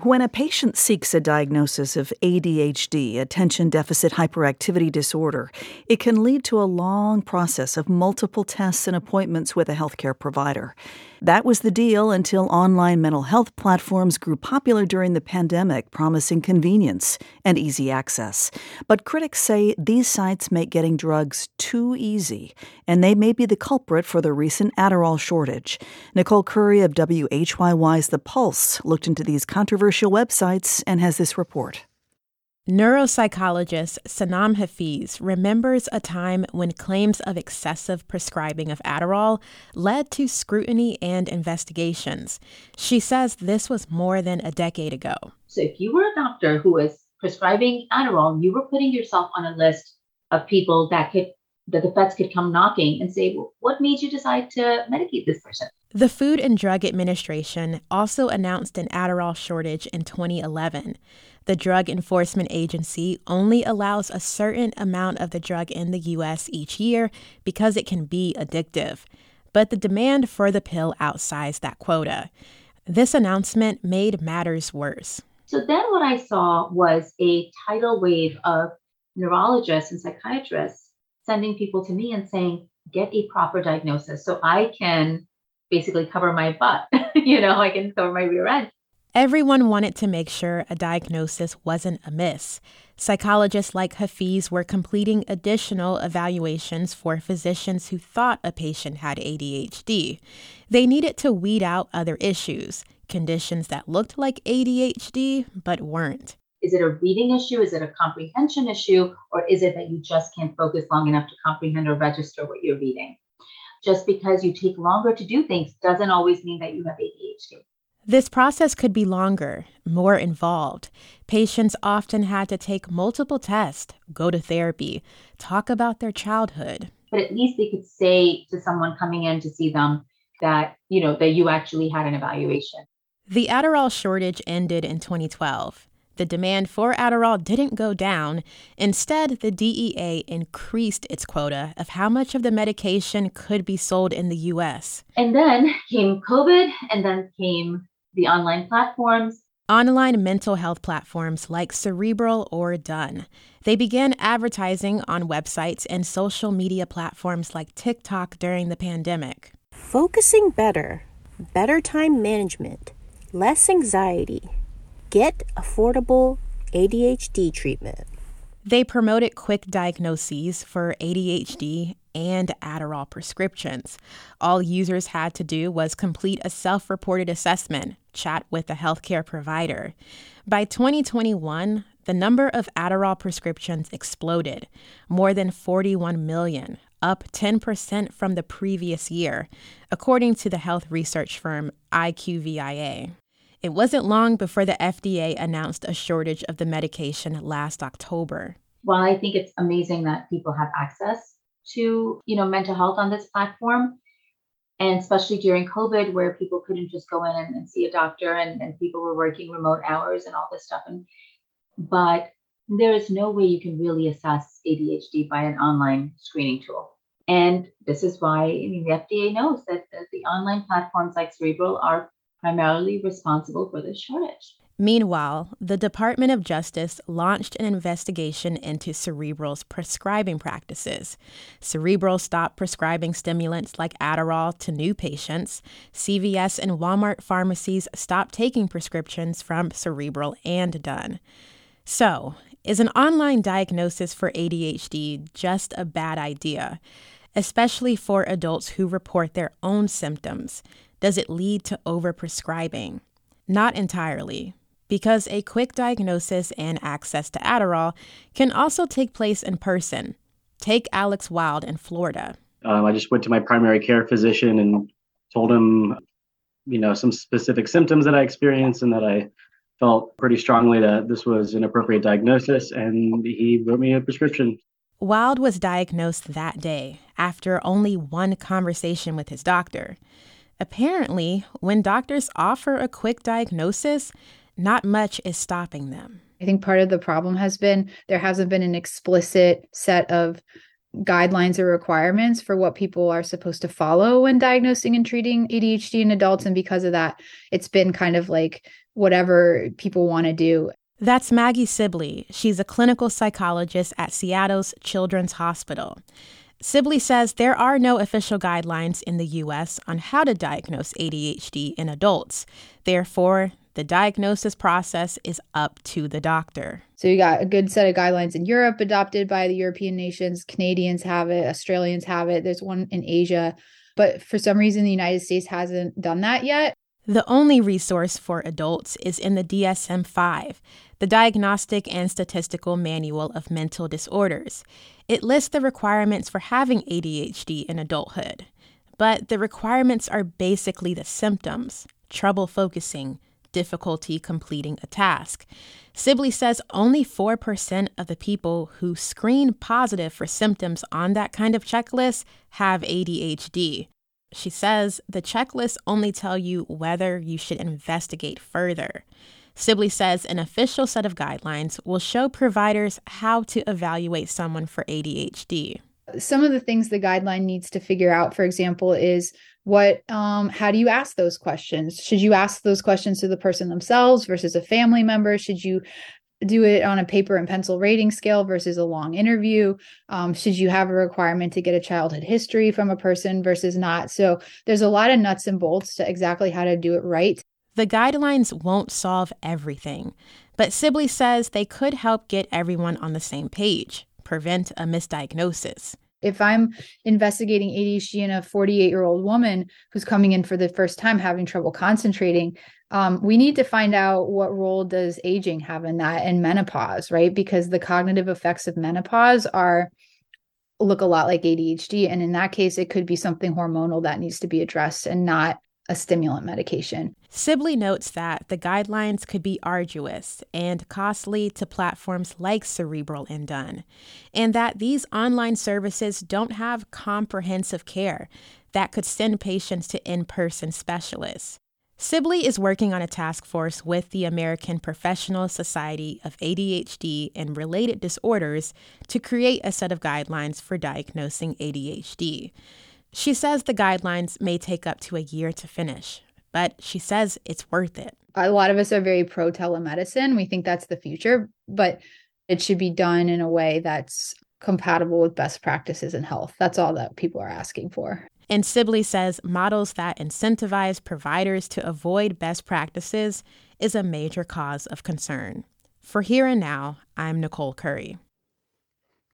When a patient seeks a diagnosis of ADHD, attention deficit hyperactivity disorder, it can lead to a long process of multiple tests and appointments with a healthcare provider. That was the deal until online mental health platforms grew popular during the pandemic, promising convenience and easy access. But critics say these sites make getting drugs too easy, and they may be the culprit for the recent Adderall shortage. Nicole Curry of WHYY's The Pulse looked into these controversial websites and has this report. Neuropsychologist Sanam Hafiz remembers a time when claims of excessive prescribing of Adderall led to scrutiny and investigations. She says this was more than a decade ago. So if you were a doctor who was prescribing Adderall, you were putting yourself on a list of people that the feds could come knocking and say, well, what made you decide to medicate this person? The Food and Drug Administration also announced an Adderall shortage in 2011. The Drug Enforcement Agency only allows a certain amount of the drug in the U.S. each year because it can be addictive. But the demand for the pill outsized that quota. This announcement made matters worse. So then what I saw was a tidal wave of neurologists and psychiatrists sending people to me and saying, get a proper diagnosis so I can basically cover my butt. I can cover my rear end. Everyone wanted to make sure a diagnosis wasn't amiss. Psychologists like Hafiz were completing additional evaluations for physicians who thought a patient had ADHD. They needed to weed out other issues, conditions that looked like ADHD but weren't. Is it a reading issue? Is it a comprehension issue? Or is it that you just can't focus long enough to comprehend or register what you're reading? Just because you take longer to do things doesn't always mean that you have ADHD. This process could be longer, more involved. Patients often had to take multiple tests, go to therapy, talk about their childhood. But at least they could say to someone coming in to see them that you actually had an evaluation. The Adderall shortage ended in 2012. The demand for Adderall didn't go down. Instead, the DEA increased its quota of how much of the medication could be sold in the U.S. And then came COVID, and then came the online platforms. Online mental health platforms like Cerebral or Done. They began advertising on websites and social media platforms like TikTok during the pandemic. Focusing better, better time management, less anxiety. Get affordable ADHD treatment. They promoted quick diagnoses for ADHD and Adderall prescriptions. All users had to do was complete a self-reported assessment, chat with a healthcare provider. By 2021, the number of Adderall prescriptions exploded, more than 41 million, up 10% from the previous year, according to the health research firm IQVIA. It wasn't long before the FDA announced a shortage of the medication last October. While I think it's amazing that people have access to, mental health on this platform, and especially during COVID where people couldn't just go in and see a doctor and people were working remote hours and all this stuff. But there is no way you can really assess ADHD by an online screening tool. And this is why, the FDA knows that the online platforms like Cerebral are primarily responsible for this shortage. Meanwhile, the Department of Justice launched an investigation into Cerebral's prescribing practices. Cerebral stopped prescribing stimulants like Adderall to new patients. CVS and Walmart pharmacies stopped taking prescriptions from Cerebral and Done. So, is an online diagnosis for ADHD just a bad idea? Especially for adults who report their own symptoms. Does it lead to overprescribing? Not entirely, because a quick diagnosis and access to Adderall can also take place in person. Take Alex Wild in Florida. I just went to my primary care physician and told him, some specific symptoms that I experienced and that I felt pretty strongly that this was an appropriate diagnosis, and he wrote me a prescription. Wild was diagnosed that day after only one conversation with his doctor. Apparently, when doctors offer a quick diagnosis, not much is stopping them. I think part of the problem has been there hasn't been an explicit set of guidelines or requirements for what people are supposed to follow when diagnosing and treating ADHD in adults. And because of that, it's been kind of like whatever people want to do. That's Maggie Sibley. She's a clinical psychologist at Seattle's Children's Hospital. Sibley says there are no official guidelines in the U.S. on how to diagnose ADHD in adults. Therefore, the diagnosis process is up to the doctor. So you got a good set of guidelines in Europe adopted by the European nations. Canadians have it. Australians have it. There's one in Asia. But for some reason, the United States hasn't done that yet. The only resource for adults is in the DSM-5, the Diagnostic and Statistical Manual of Mental Disorders. It lists the requirements for having ADHD in adulthood. But the requirements are basically the symptoms: trouble focusing, difficulty completing a task. Sibley says only 4% of the people who screen positive for symptoms on that kind of checklist have ADHD. She says the checklists only tell you whether you should investigate further. Sibley says an official set of guidelines will show providers how to evaluate someone for ADHD. Some of the things the guideline needs to figure out, for example, is how do you ask those questions? Should you ask those questions to the person themselves versus a family member? Should you do it on a paper and pencil rating scale versus a long interview? Should you have a requirement to get a childhood history from a person versus not? So there's a lot of nuts and bolts to exactly how to do it right. The guidelines won't solve everything, but Sibley says they could help get everyone on the same page, prevent a misdiagnosis. If I'm investigating ADHD in a 48-year-old woman who's coming in for the first time having trouble concentrating, we need to find out what role does aging have in that, and menopause, right? Because the cognitive effects of menopause look a lot like ADHD. And in that case, it could be something hormonal that needs to be addressed and not a stimulant medication. Sibley notes that the guidelines could be arduous and costly to platforms like Cerebral and Done, and that these online services don't have comprehensive care that could send patients to in-person specialists. Sibley is working on a task force with the American Professional Society of ADHD and Related Disorders to create a set of guidelines for diagnosing ADHD. She says the guidelines may take up to a year to finish, but she says it's worth it. A lot of us are very pro telemedicine. We think that's the future, but it should be done in a way that's compatible with best practices in health. That's all that people are asking for. And Sibley says models that incentivize providers to avoid best practices is a major cause of concern. For Here and Now, I'm Nicole Curry.